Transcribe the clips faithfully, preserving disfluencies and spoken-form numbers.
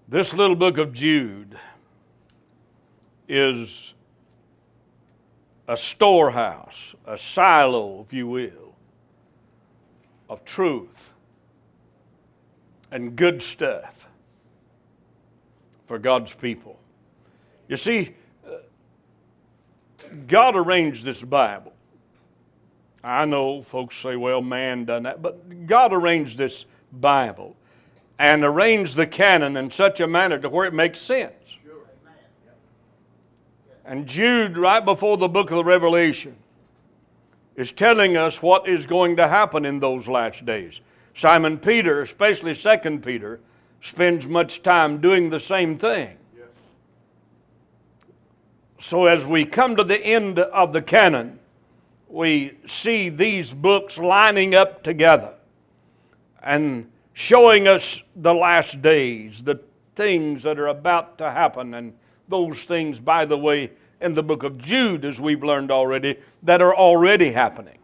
This little book of Jude is a storehouse, a silo, if you will, of truth and good stuff for God's people. You see, God arranged this Bible. I know folks say, well, man done that, but God arranged this Bible and arranged the canon in such a manner to where it makes sense. And Jude, right before the book of the Revelation, is telling us what is going to happen in those last days. Simon Peter, especially Second Peter, spends much time doing the same thing. So as we come to the end of the canon, we see these books lining up together and showing us the last days, the things that are about to happen, and those things, by the way, in the book of Jude, as we've learned already, that are already happening.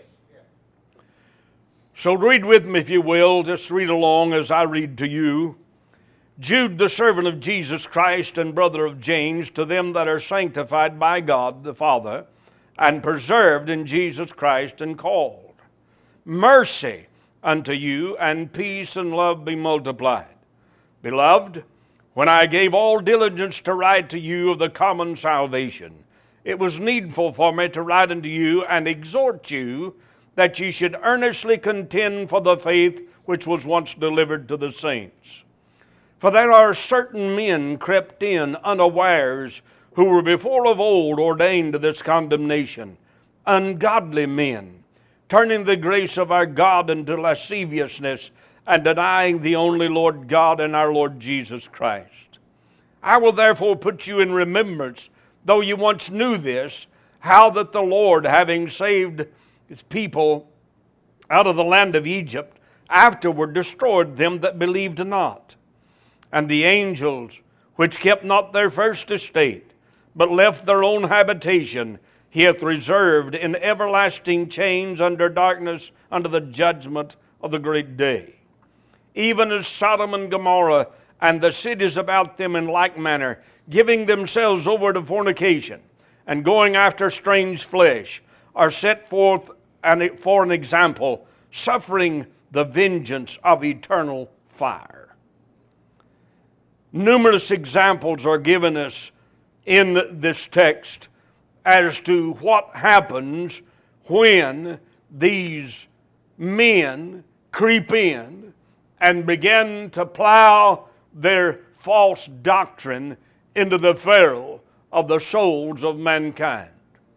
So read with me, if you will. Just read along as I read to you. Jude, the servant of Jesus Christ and brother of James, to them that are sanctified by God the Father and preserved in Jesus Christ and called. Mercy unto you, and peace and love be multiplied. Beloved, when I gave all diligence to write to you of the common salvation, it was needful for me to write unto you and exhort you that ye should earnestly contend for the faith which was once delivered to the saints. For there are certain men crept in unawares, who were before of old ordained to this condemnation, ungodly men, turning the grace of our God into lasciviousness, and denying the only Lord God and our Lord Jesus Christ. I will therefore put you in remembrance, though you once knew this, how that the Lord, having saved his people out of the land of Egypt, afterward destroyed them that believed not. And the angels, which kept not their first estate, but left their own habitation, he hath reserved in everlasting chains under darkness, unto the judgment of the great day. Even as Sodom and Gomorrah and the cities about them in like manner, giving themselves over to fornication, and going after strange flesh, are set forth for an example, suffering the vengeance of eternal fire. Numerous examples are given us in this text as to what happens when these men creep in and begin to plow their false doctrine into the furrow of the souls of mankind.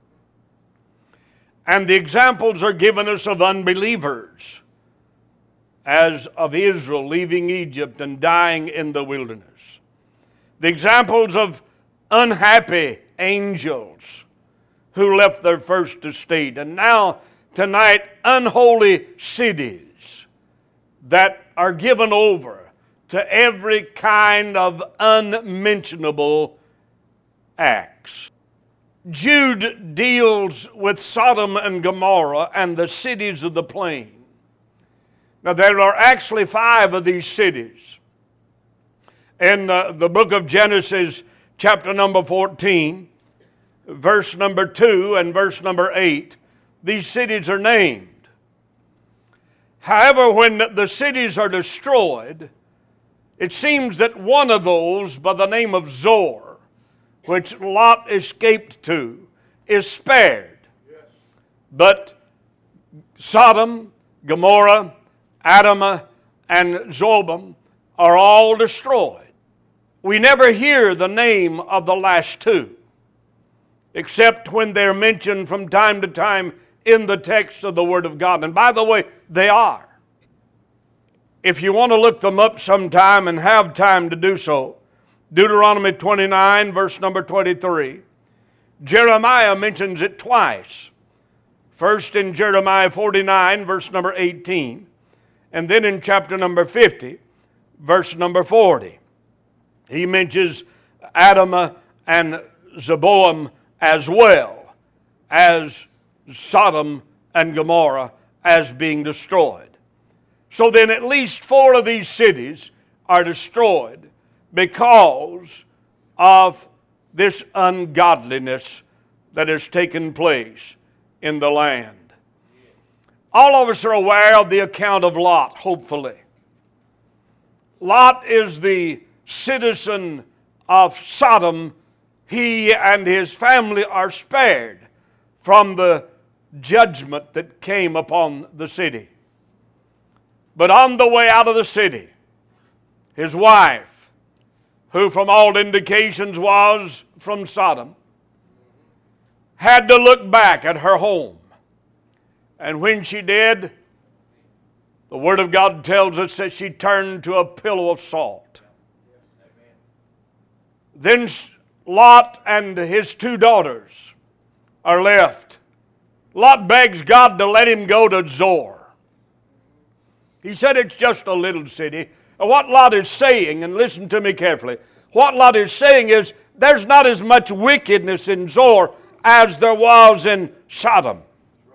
And the examples are given us of unbelievers, as of Israel leaving Egypt and dying in the wilderness. The examples of unhappy angels who left their first estate, and now tonight unholy cities that are given over to every kind of unmentionable acts. Jude deals with Sodom and Gomorrah and the cities of the plain. Now there are actually five of these cities. In uh, the book of Genesis, chapter number fourteen, verse number two and verse number eight, these cities are named. However, when the cities are destroyed, it seems that one of those, by the name of Zoar, which Lot escaped to, is spared. Yes. But Sodom, Gomorrah, Admah, and Zobim are all destroyed. We never hear the name of the last two, except when they're mentioned from time to time in the text of the Word of God. And by the way, they are. If you want to look them up sometime and have time to do so, Deuteronomy twenty-nine, verse number twenty-three. Jeremiah mentions it twice. First in Jeremiah forty-nine, verse number eighteen. And then in chapter number fifty, verse number forty. He mentions Admah and Zeboim as well as Sodom and Gomorrah as being destroyed. So then at least four of these cities are destroyed because of this ungodliness that has taken place in the land. All of us are aware of the account of Lot, hopefully. Lot is the citizen of Sodom. He and his family are spared from the judgment that came upon the city. But on the way out of the city, his wife, who from all indications was from Sodom, had to look back at her home. And when she did, the Word of God tells us that she turned to a pillow of salt. Then Lot and his two daughters are left. Lot begs God to let him go to Zoar. He said it's just a little city. And what Lot is saying, and listen to me carefully, what Lot is saying is there's not as much wickedness in Zoar as there was in Sodom.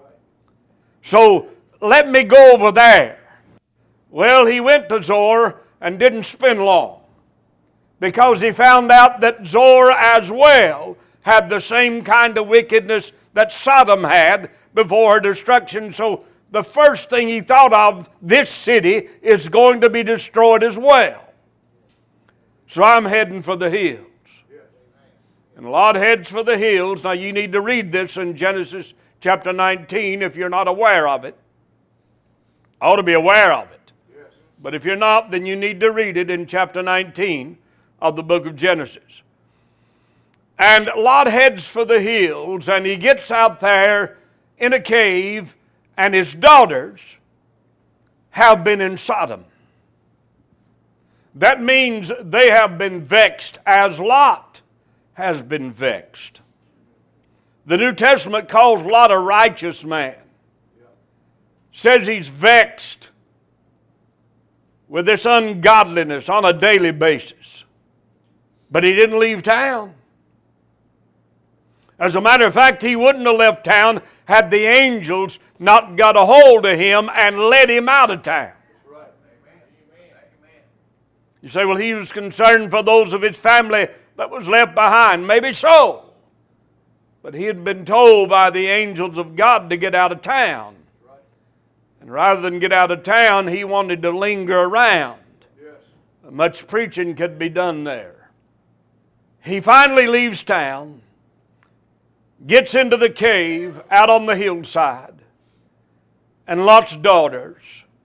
So let me go over there. Well, he went to Zoar and didn't spend long, because he found out that Zoar as well had the same kind of wickedness that Sodom had before her destruction. So the first thing he thought of, this city is going to be destroyed as well. So I'm heading for the hills. And Lot heads for the hills. Now you need to read this in Genesis chapter nineteen if you're not aware of it. Ought to be aware of it. But if you're not, then you need to read it in chapter nineteen of the book of Genesis. And Lot heads for the hills, and he gets out there in a cave, and his daughters have been in Sodom. That means they have been vexed as Lot has been vexed. The New Testament calls Lot a righteous man. Says he's vexed with this ungodliness on a daily basis. But he didn't leave town. As a matter of fact, he wouldn't have left town had the angels not got a hold of him and led him out of town. You say, well, he was concerned for those of his family that was left behind. Maybe so. But he had been told by the angels of God to get out of town. And rather than get out of town, he wanted to linger around. Much preaching could be done there. He finally leaves town, gets into the cave out on the hillside, and Lot's daughters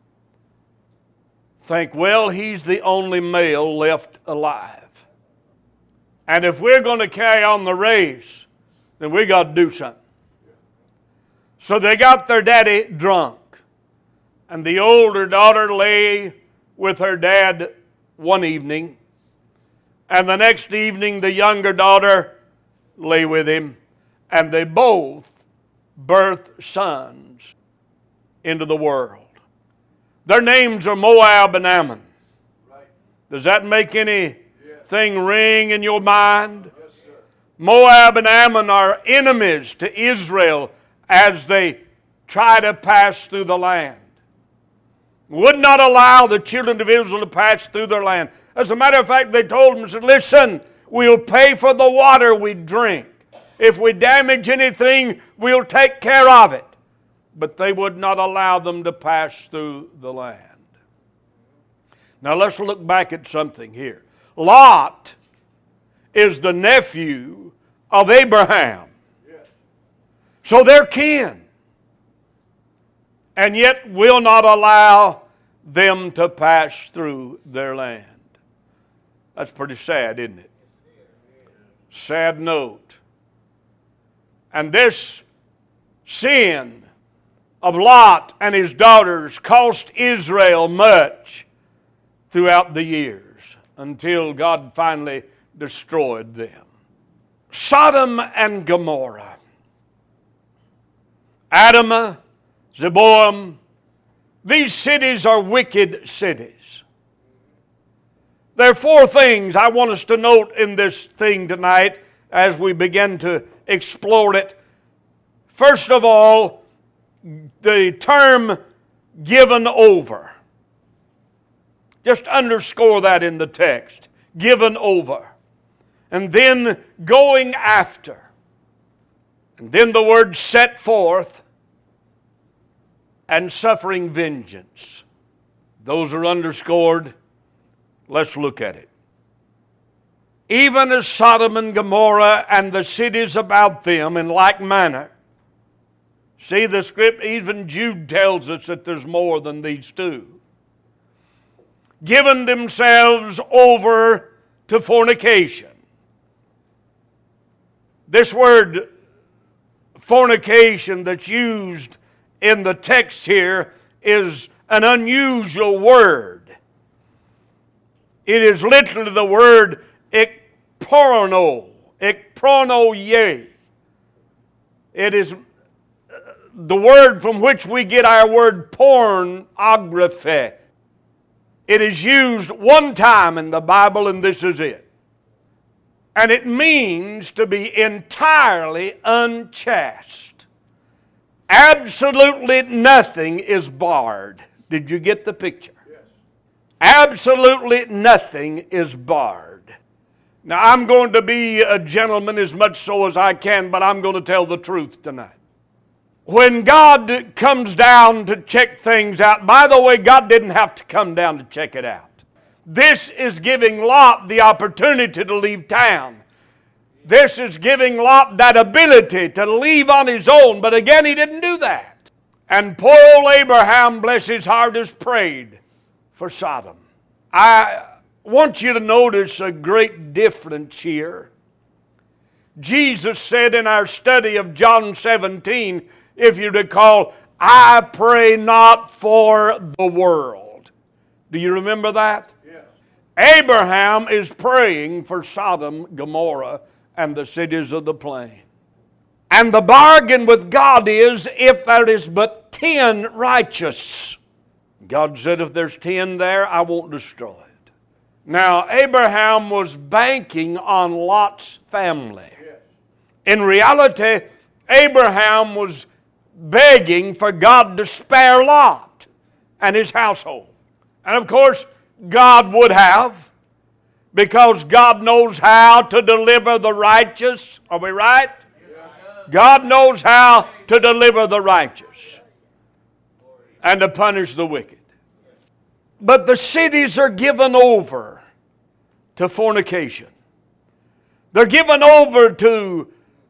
think, well, he's the only male left alive. And if we're going to carry on the race, then we got to do something. So they got their daddy drunk. And the older daughter lay with her dad one evening. And the next evening the younger daughter lay with him. And they both birthed sons into the world. Their names are Moab and Ammon. Right. Does that make anything yeah. ring in your mind? Yes, sir. Moab and Ammon are enemies to Israel as they try to pass through the land. Would not allow the children of Israel to pass through their land. As a matter of fact, they told them, said, listen, we'll pay for the water we drink. If we damage anything, we'll take care of it. But they would not allow them to pass through the land. Now let's look back at something here. Lot is the nephew of Abraham. So they're kin. And yet will not allow them to pass through their land. That's pretty sad, isn't it? Sad note. And this sin of Lot and his daughters cost Israel much throughout the years until God finally destroyed them. Sodom and Gomorrah, Admah, Zeboim, these cities are wicked cities. There are four things I want us to note in this thing tonight as we begin to explore it. First of all, the term given over. Just underscore that in the text. given over, and then going after, and then the word set forth, and suffering vengeance. Those are underscored. Let's look at it. Even as Sodom and Gomorrah and the cities about them in like manner. See, the script, even Jude tells us that there's more than these two. Given themselves over to fornication. This word fornication that's used in the text here is an unusual word. It is literally the word ekporno, ekpronoye. It is the word from which we get our word pornography. It is used one time in the Bible, and this is it. And it means to be entirely unchaste. Absolutely nothing is barred. Did you get the picture? Yes. Absolutely nothing is barred. Now, I'm going to be a gentleman as much so as I can, but I'm going to tell the truth tonight. When God comes down to check things out, by the way, God didn't have to come down to check it out. This is giving Lot the opportunity to leave town. This is giving Lot that ability to leave on his own, but again, he didn't do that. And poor old Abraham, bless his heart, has prayed for Sodom. I want you to notice a great difference here. Jesus said in our study of John seventeen, if you recall, I pray not for the world. Do you remember that? Yes. Abraham is praying for Sodom, Gomorrah, and the cities of the plain. And the bargain with God is, if there is but ten righteous, God said, if there's ten there, I won't destroy it. Now, Abraham was banking on Lot's family. In reality, Abraham was begging for God to spare Lot and his household. And of course, God would have, because God knows how to deliver the righteous. Are we right? God knows how to deliver the righteous and to punish the wicked. But the cities are given over to fornication. They're given over to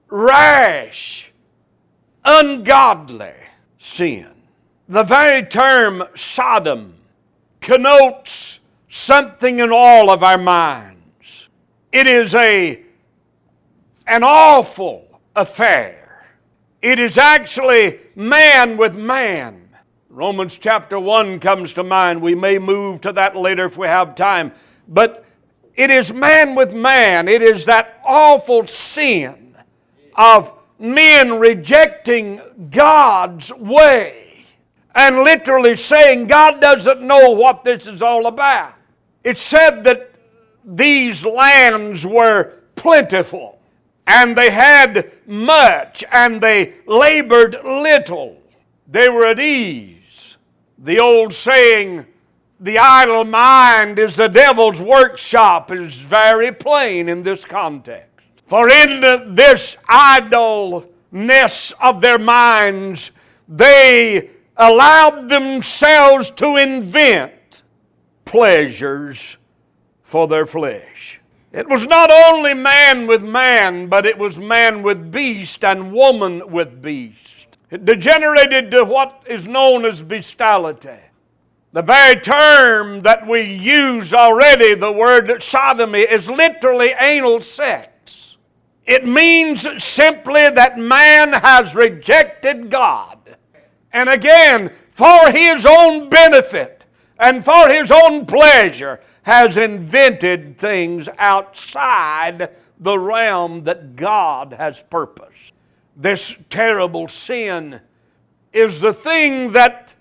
rash, ungodly sin. The very term Sodom connotes something in all of our minds. It is a, an awful affair. It is actually man with man. Romans chapter one comes to mind. We may move to that later if we have time. But it is man with man. It is that awful sin of men rejecting God's way and literally saying God doesn't know what this is all about. It's said that these lands were plentiful and they had much and they labored little. They were at ease. The old saying, the idle mind is the devil's workshop, is very plain in this context. For in this idleness of their minds, they allowed themselves to invent pleasures for their flesh. It was not only man with man, but it was man with beast and woman with beast. It degenerated to what is known as bestiality. The very term that we use already, the word sodomy, is literally anal sex. It means simply that man has rejected God. And again, for his own benefit and for his own pleasure, has invented things outside the realm that God has purposed. This terrible sin is the thing that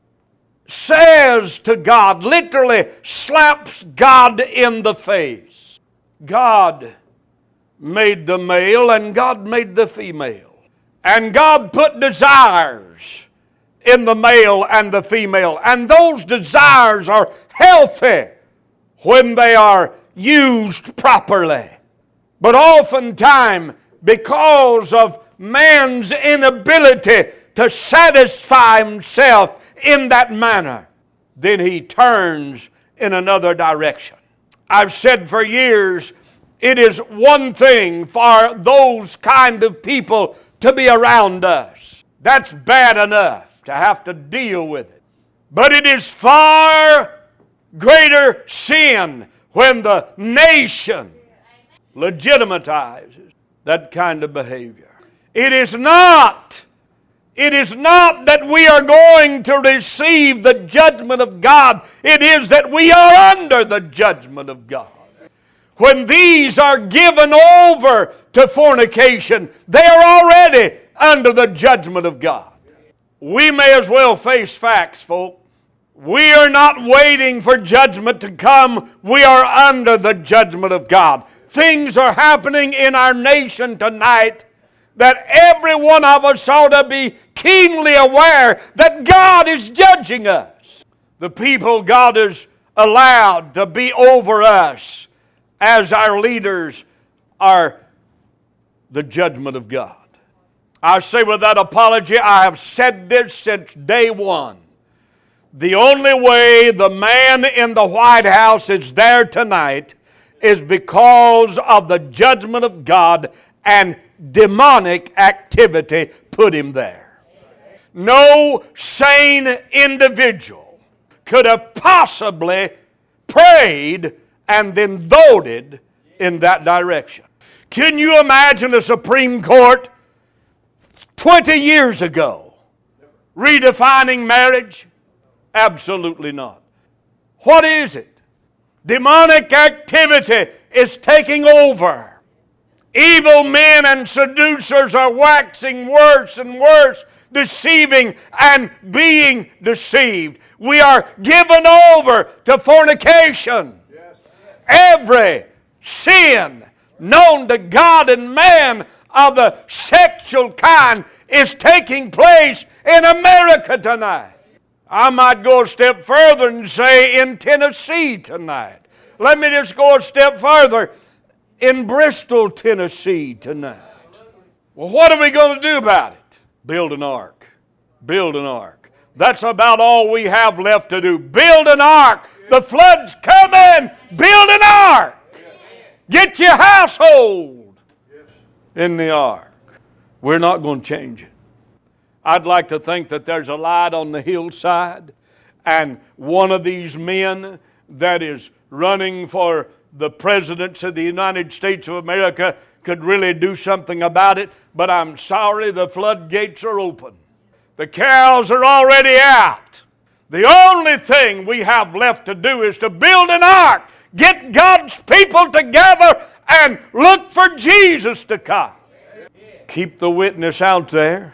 says to God, literally slaps God in the face. God made the male and God made the female. And God put desires in the male and the female. And those desires are healthy when they are used properly. But oftentimes, because of man's inability to satisfy himself in that manner, then he turns in another direction. I've said for years, it is one thing for those kind of people to be around us. That's bad enough to have to deal with it. But it is far greater sin when the nation legitimatizes that kind of behavior. It is not, it is not that we are going to receive the judgment of God. It is that we are under the judgment of God. When these are given over to fornication, they are already under the judgment of God. We may as well face facts, folks. We are not waiting for judgment to come. We are under the judgment of God. Things are happening in our nation tonight that every one of us ought to be keenly aware that God is judging us. The people God has allowed to be over us as our leaders are the judgment of God. I say without apology, I have said this since day one. The only way the man in the White House is there tonight is because of the judgment of God and demonic activity put him there. No sane individual could have possibly prayed and then voted in that direction. Can you imagine the Supreme Court twenty years ago redefining marriage? Absolutely not. What is it? Demonic activity is taking over. Evil men and seducers are waxing worse and worse, deceiving and being deceived. We are given over to fornication. Every sin known to God and man of the sexual kind is taking place in America tonight. I might go a step further and say in Tennessee tonight. Let me just go a step further. In Bristol, Tennessee tonight. Well, what are we going to do about it? Build an ark. Build an ark. That's about all we have left to do. Build an ark. The flood's coming. Build an ark. Get your household in the ark. We're not going to change it. I'd like to think that there's a light on the hillside, and one of these men that is running for the presidency of the United States of America could really do something about it, but I'm sorry, the floodgates are open. The cows are already out. The only thing we have left to do is to build an ark, get God's people together, and look for Jesus to come. Keep the witness out there.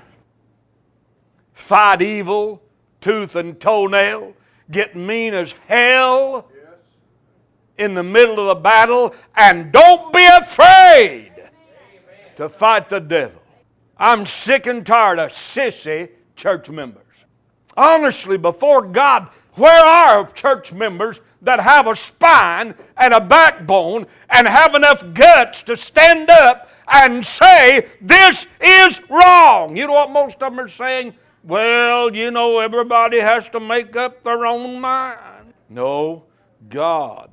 Fight evil, tooth and toenail, get mean as hell in the middle of the battle, and don't be afraid to fight the devil. I'm sick and tired of sissy church members. Honestly, before God, where are church members that have a spine and a backbone and have enough guts to stand up and say, this is wrong? You know what most of them are saying? Well, you know, everybody has to make up their own mind. No, God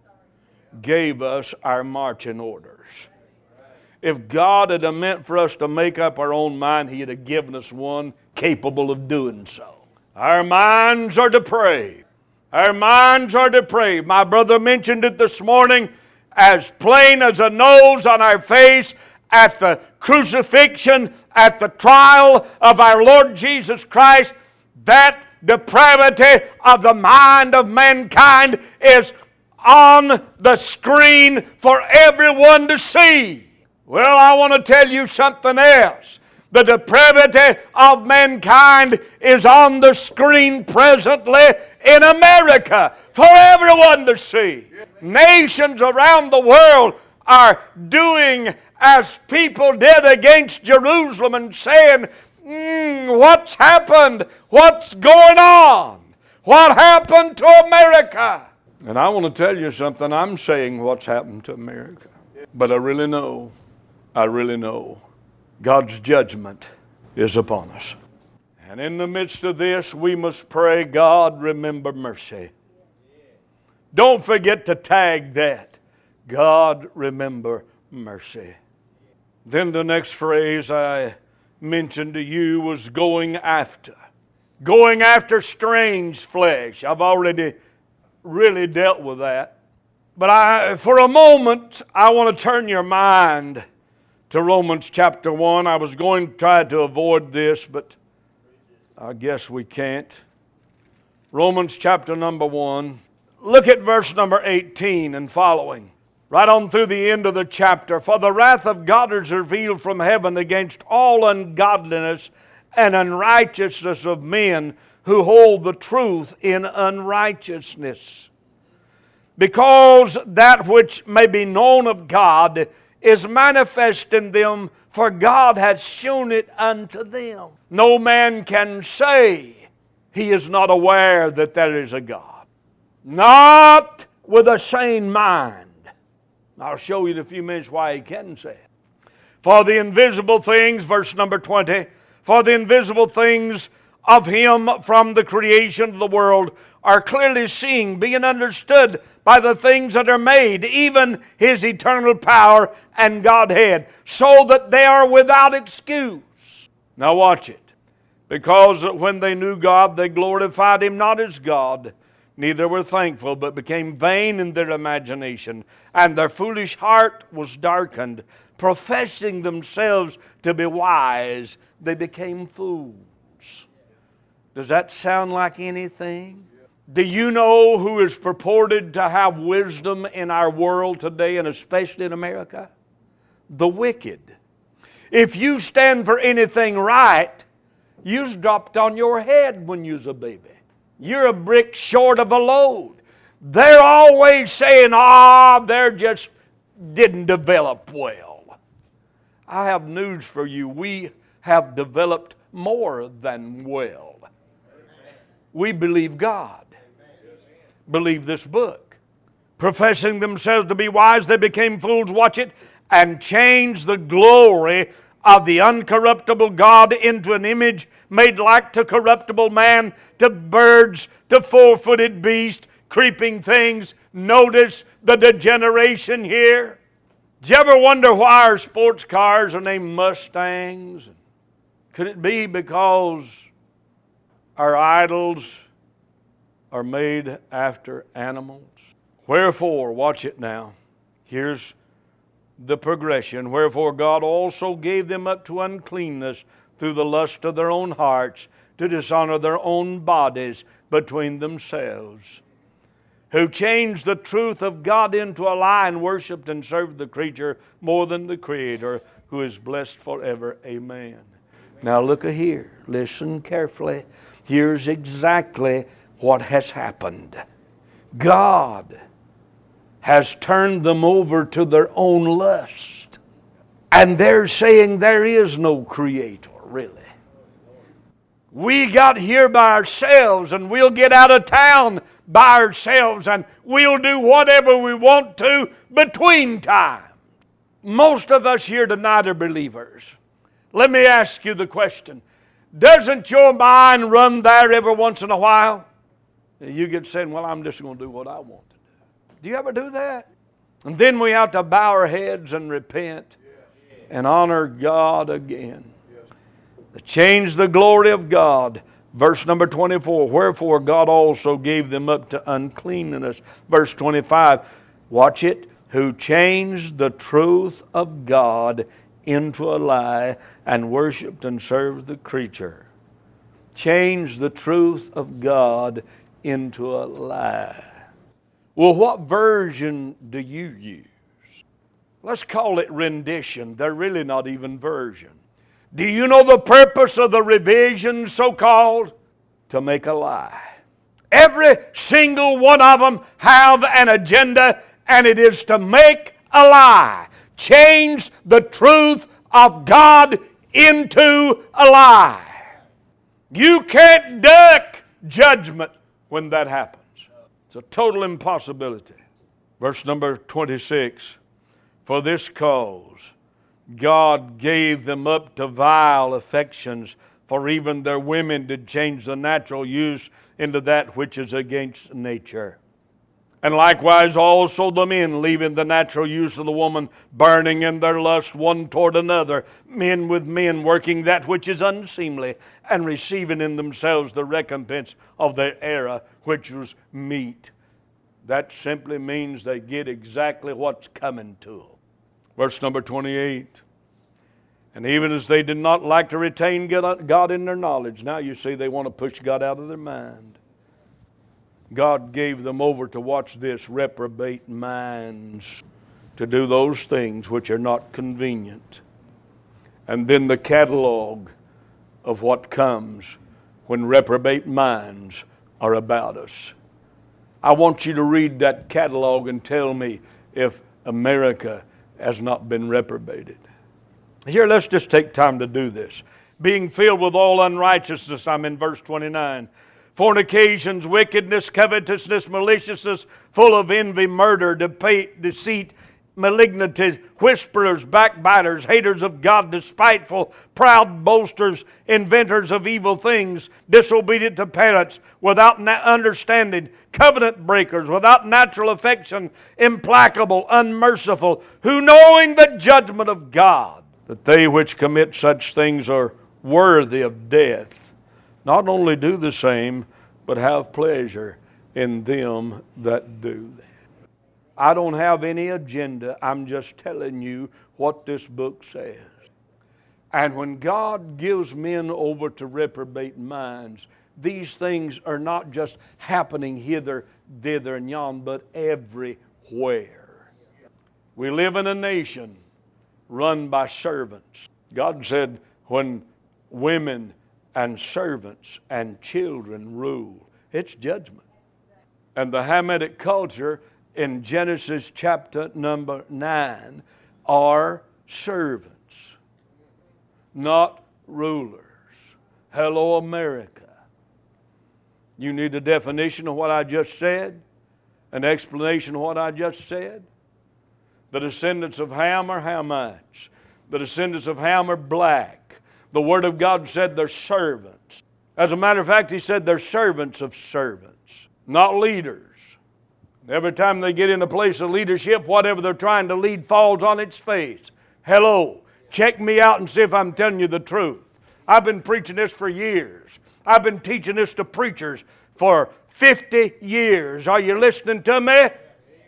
gave us our marching orders. If God had meant for us to make up our own mind, He'd have given us one capable of doing so. Our minds are depraved. Our minds are depraved. My brother mentioned it this morning, as plain as a nose on our face at the crucifixion, at the trial of our Lord Jesus Christ. That depravity of the mind of mankind is on the screen for everyone to see. Well, I want to tell you something else. The depravity of mankind is on the screen presently in America for everyone to see. Nations around the world are doing as people did against Jerusalem and saying, mm, what's happened? What's going on? What happened to America? And I want to tell you something. I'm saying what's happened to America. But I really know, I really know God's judgment is upon us. And in the midst of this, we must pray, God, remember mercy. Don't forget to tag that. God, remember mercy. Then the next phrase I mentioned to you was going after. Going after strange flesh. I've already really dealt with that. But I, for a moment, I want to turn your mind to Romans chapter one. I was going to try to avoid this, but I guess we can't. Romans chapter number one. Look at verse number eighteen and following. Right on through the end of the chapter. For the wrath of God is revealed from heaven against all ungodliness and unrighteousness of men who hold the truth in unrighteousness. Because that which may be known of God is manifest in them, for God hath shown it unto them. No man can say he is not aware that there is a God. Not with a sane mind. I'll show you in a few minutes why he can say it. For the invisible things, verse number twenty, for the invisible things of Him from the creation of the world are clearly seen, being understood by the things that are made, even His eternal power and Godhead, so that they are without excuse. Now watch it. Because when they knew God, they glorified Him not as God, neither were thankful, but became vain in their imagination, and their foolish heart was darkened. Professing themselves to be wise, they became fools. Does that sound like anything? Do you know who is purported to have wisdom in our world today, and especially in America? The wicked. If you stand for anything right, you's dropped on your head when you's a baby. You're a brick short of a load. They're always saying, ah, they're just didn't develop well. I have news for you. We have developed more than well. We believe God. Believe this book. Professing themselves to be wise, they became fools, watch it, and changed the glory of the uncorruptible God into an image made like to corruptible man, to birds, to four-footed beasts, creeping things. Notice the degeneration here. Did you ever wonder why our sports cars are named Mustangs? Could it be because our idols are made after animals? Wherefore, watch it now. Here's the progression. Wherefore God also gave them up to uncleanness through the lust of their own hearts, to dishonor their own bodies between themselves, who changed the truth of God into a lie and worshipped and served the creature more than the Creator, who is blessed forever. Amen. Now look here. Listen carefully. Here's exactly what has happened. God has turned them over to their own lust. And they're saying there is no Creator, really. We got here by ourselves, and we'll get out of town by ourselves, and we'll do whatever we want to between time. Most of us here tonight are believers. Let me ask you the question. Doesn't your mind run there every once in a while? You get saying, well, I'm just going to do what I want to do. Do you ever do that? And then we have to bow our heads and repent and honor God again. To change the glory of God. Verse number twenty-four, wherefore God also gave them up to uncleanness. Verse twenty-five, watch it, who changed the truth of God into a lie and worshipped and served the creature. Changed the truth of God into a lie. Well, what version do you use? Let's call it rendition. They're really not even version. Do you know the purpose of the revision, so-called? To make a lie. Every single one of them have an agenda, and it is to make a lie. Change the truth of God into a lie. You can't duck judgment when that happens. It's a total impossibility. Verse number twenty-six. For this cause God gave them up to vile affections, for even their women did change the natural use into that which is against nature. And likewise also the men, leaving the natural use of the woman, burning in their lust one toward another, men with men, working that which is unseemly, and receiving in themselves the recompense of their error, which was meat. That simply means they get exactly what's coming to them. Verse number twenty-eight. And even as they did not like to retain God in their knowledge, now you see they want to push God out of their mind. God gave them over to, watch this, reprobate minds, to do those things which are not convenient. And then the catalog of what comes when reprobate minds are about us. I want you to read that catalog and tell me if America has not been reprobated. Here, let's just take time to do this. Being filled with all unrighteousness, I'm in verse twenty-nine. Fornications, wickedness, covetousness, maliciousness, full of envy, murder, deceit, malignity, whisperers, backbiters, haters of God, despiteful, proud boasters, inventors of evil things, disobedient to parents, without na- understanding, covenant breakers, without natural affection, implacable, unmerciful, who knowing the judgment of God, that they which commit such things are worthy of death, not only do the same, but have pleasure in them that do that. I don't have any agenda. I'm just telling you what this book says. And when God gives men over to reprobate minds, these things are not just happening hither, thither, and yon, but everywhere. We live in a nation run by servants. God said when women and servants and children rule, it's judgment. And the Hamitic culture in Genesis chapter number nine are servants, not rulers. Hello, America. You need a definition of what I just said? An explanation of what I just said? The descendants of Ham are Hamites. The descendants of Ham are black. The Word of God said they're servants. As a matter of fact, He said they're servants of servants, not leaders. Every time they get in a place of leadership, whatever they're trying to lead falls on its face. Hello, check me out and see if I'm telling you the truth. I've been preaching this for years. I've been teaching this to preachers for fifty years. Are you listening to me? Amen.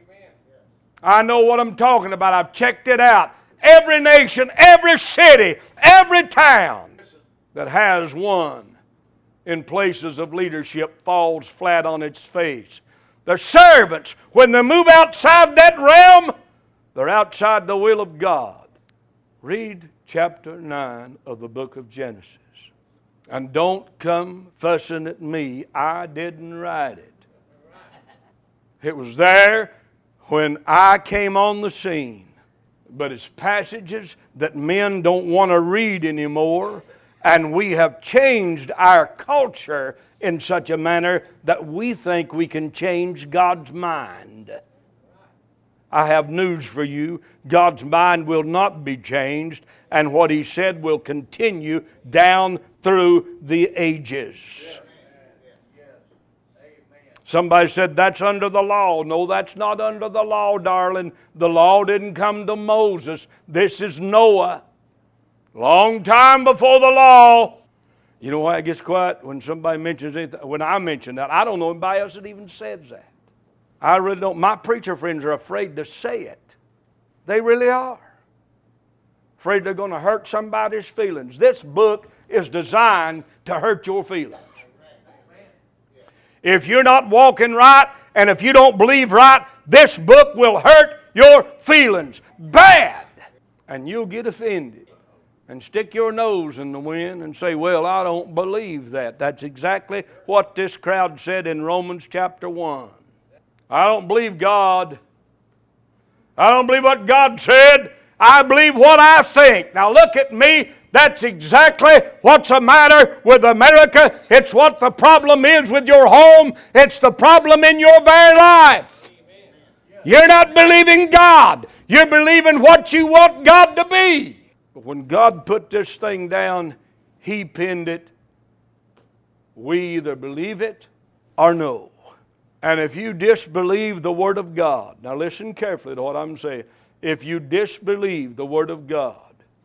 I know what I'm talking about. I've checked it out. Every nation, every city, every town that has one in places of leadership falls flat on its face. They're servants. When they move outside that realm, they're outside the will of God. Read chapter nine of the book of Genesis. And don't come fussing at me. I didn't write it. It was there when I came on the scene. But it's passages that men don't want to read anymore. And we have changed our culture in such a manner that we think we can change God's mind. I have news for you. God's mind will not be changed, and what He said will continue down through the ages. Somebody said that's under the law. No, that's not under the law, darling. The law didn't come to Moses. This is Noah. Long time before the law. You know why it gets quiet? When somebody mentions anything, when I mention that, I don't know anybody else that even says that. I really don't. My preacher friends are afraid to say it. They really are. Afraid they're going to hurt somebody's feelings. This book is designed to hurt your feelings. If you're not walking right, and if you don't believe right, this book will hurt your feelings bad. And you'll get offended and stick your nose in the wind and say, well, I don't believe that. That's exactly what this crowd said in Romans chapter one. I don't believe God. I don't believe what God said. I believe what I think. Now look at me That's exactly what's the matter with America. It's what the problem is with your home. It's the problem in your very life. You're not believing God. You're believing what you want God to be. But when God put this thing down, He penned it. We either believe it or no. And if you disbelieve the Word of God, now listen carefully to what I'm saying. If you disbelieve the Word of God,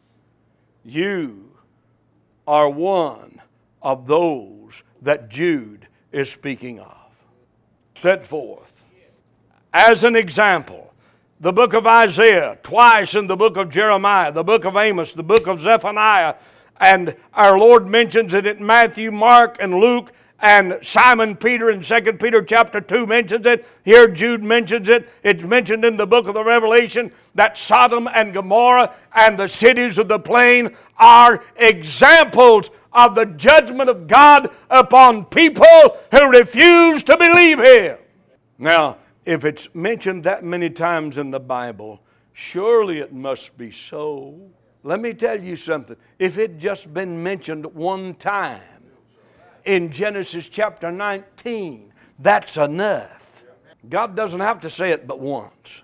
you are one of those that Jude is speaking of. Set forth. As an example, the book of Isaiah, twice in the book of Jeremiah, the book of Amos, the book of Zephaniah, and our Lord mentions it in Matthew, Mark, and Luke, and Simon Peter in Second Peter chapter two mentions it. Here Jude mentions it. It's mentioned in the book of the Revelation that Sodom and Gomorrah and the cities of the plain are examples of the judgment of God upon people who refuse to believe Him. Now, if it's mentioned that many times in the Bible, surely it must be so. Let me tell you something. If it just been mentioned one time in Genesis chapter nineteen, that's enough. God doesn't have to say it but once,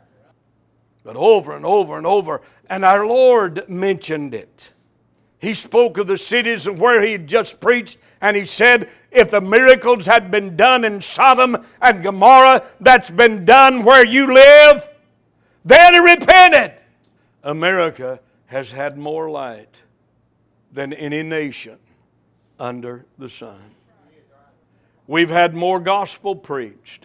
but over and over and over. And our Lord mentioned it. He spoke of the cities where He had just preached, and He said, if the miracles had been done in Sodom and Gomorrah, that's been done where you live, then He repented. America has had more light than any nation under the sun. We've had more gospel preached,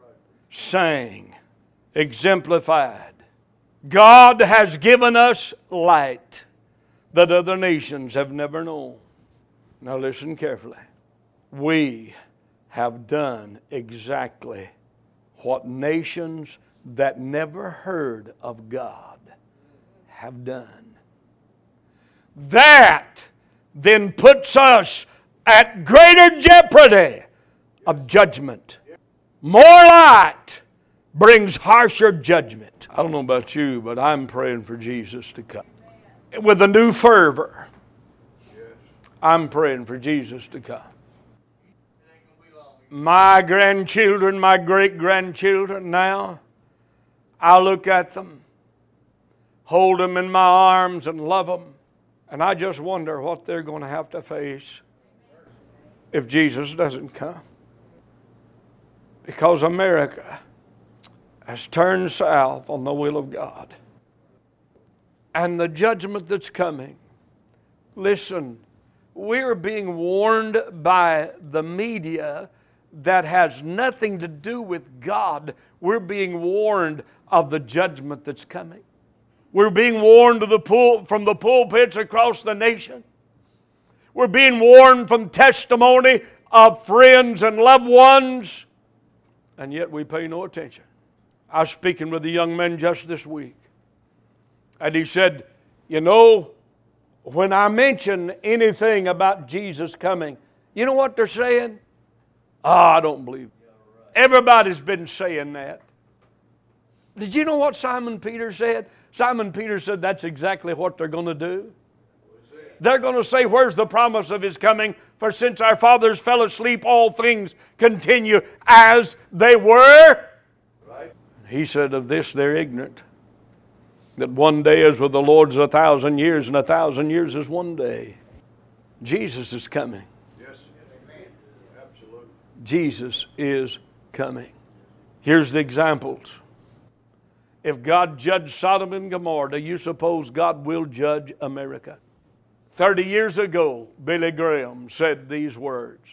sang, exemplified. God has given us light that other nations have never known. Now listen carefully. We have done exactly what nations that never heard of God have done. That then puts us at greater jeopardy of judgment. More light brings harsher judgment. I don't know about you, but I'm praying for Jesus to come. With a new fervor, I'm praying for Jesus to come. My grandchildren, my great-grandchildren now, I look at them, hold them in my arms and love them, and I just wonder what they're going to have to face if Jesus doesn't come. Because America has turned south on the will of God. And the judgment that's coming. Listen, we're being warned by the media that has nothing to do with God. We're being warned of the judgment that's coming. We're being warned to the pul- from the pulpits across the nation. We're being warned from testimony of friends and loved ones, and yet we pay no attention. I was speaking with a young man just this week, and he said, you know, when I mention anything about Jesus coming, you know what they're saying? Oh, I don't believe it. Everybody's been saying that. Did you know what Simon Peter said? Simon Peter said that's exactly what they're going to do. They're going to say, where's the promise of His coming? For since our fathers fell asleep, all things continue as they were. Right. He said, of this they're ignorant, that one day is with the Lord's a thousand years, and a thousand years is one day. Jesus is coming. Yes. Amen. Absolutely. Jesus is coming. Here's the examples. If God judged Sodom and Gomorrah, do you suppose God will judge America? Thirty years ago, Billy Graham said these words.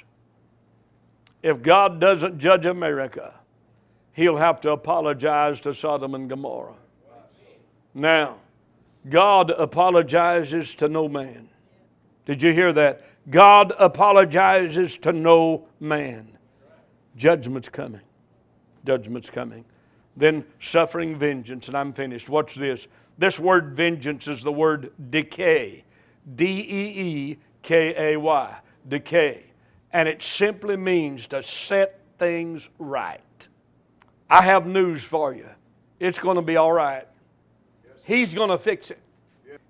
If God doesn't judge America, He'll have to apologize to Sodom and Gomorrah. Now, God apologizes to no man. Did you hear that? God apologizes to no man. Judgment's coming. Judgment's coming. Then suffering vengeance, and I'm finished. Watch this. This word vengeance is the word decay. D E E K A Y. Decay. And it simply means to set things right. I have news for you. It's going to be all right. He's going to fix it.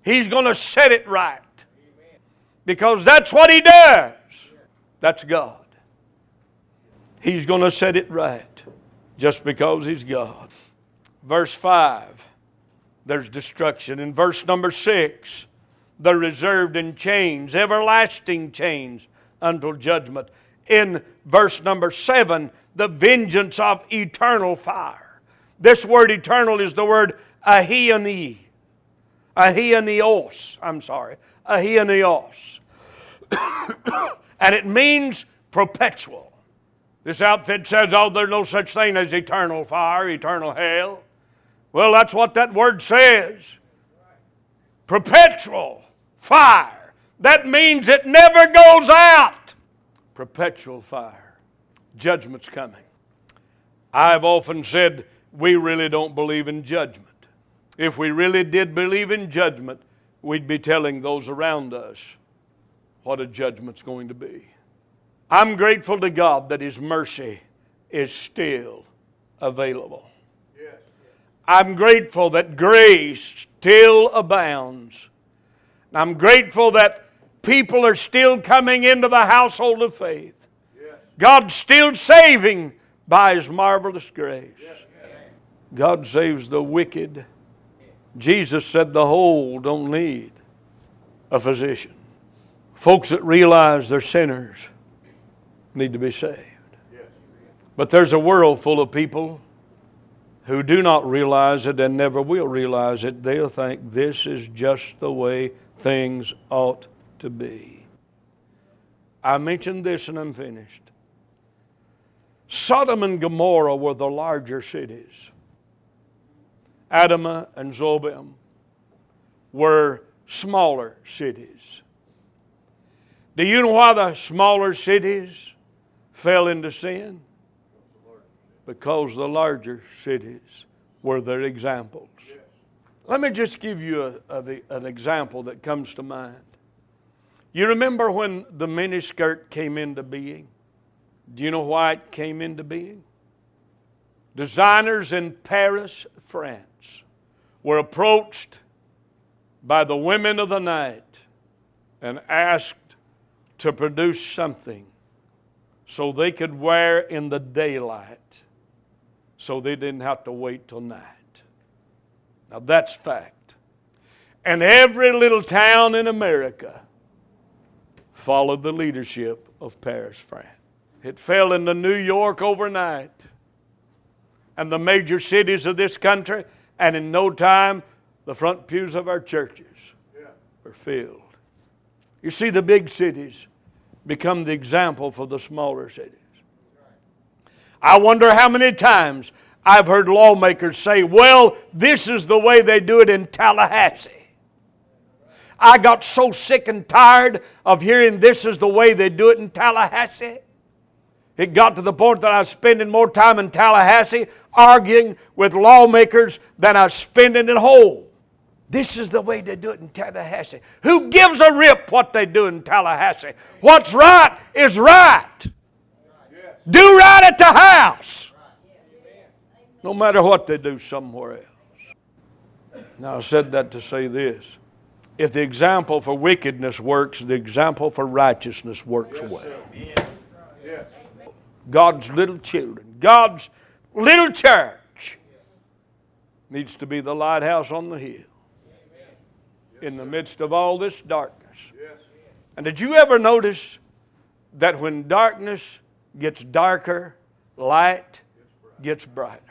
He's going to set it right. Because that's what He does. That's God. He's going to set it right just because He's God. Verse five, there's destruction. In verse number six, they're reserved in chains, everlasting chains until judgment. In verse number seven, the vengeance of eternal fire. This word eternal is the word ahiani. Ahianios, I'm sorry. Ahianios. And it means perpetual. This outfit says, oh, there's no such thing as eternal fire, eternal hell. Well, that's what that word says. Perpetual fire. That means it never goes out. Perpetual fire. Judgment's coming. I've often said we really don't believe in judgment. If we really did believe in judgment, we'd be telling those around us what a judgment's going to be. I'm grateful to God that His mercy is still available. Yes. I'm grateful that grace still abounds. I'm grateful that people are still coming into the household of faith. Yes. God's still saving by His marvelous grace. Yes. God saves the wicked. Jesus said the whole don't need a physician. Folks that realize they're sinners need to be saved. Yes. But there's a world full of people who do not realize it and never will realize it. They'll think this is just the way things ought to be. I mentioned this and I'm finished. Sodom and Gomorrah were the larger cities. Admah and Zobim were smaller cities. Do you know why the smaller cities fell into sin? Because the larger cities were their examples. Let me just give you a, a, an example that comes to mind. You remember when the miniskirt came into being? Do you know why it came into being? Designers in Paris, France, were approached by the women of the night and asked to produce something so they could wear in the daylight so they didn't have to wait till night. Now that's fact. And every little town in America followed the leadership of Paris, France. It fell into New York overnight and the major cities of this country, and in no time the front pews of our churches yeah. were filled. You see, the big cities become the example for the smaller cities. I wonder how many times I've heard lawmakers say, well, this is the way they do it in Tallahassee. I got so sick and tired of hearing this is the way they do it in Tallahassee. It got to the point that I was spending more time in Tallahassee arguing with lawmakers than I was spending at home. This is the way they do it in Tallahassee. Who gives a rip what they do in Tallahassee? What's right is right. Do right at the house. No matter what they do somewhere else. Now I said that to say this. If the example for wickedness works, the example for righteousness works well. God's little children, God's little church needs to be the lighthouse on the hill in the midst of all this darkness. And did you ever notice that when darkness gets darker, light gets brighter?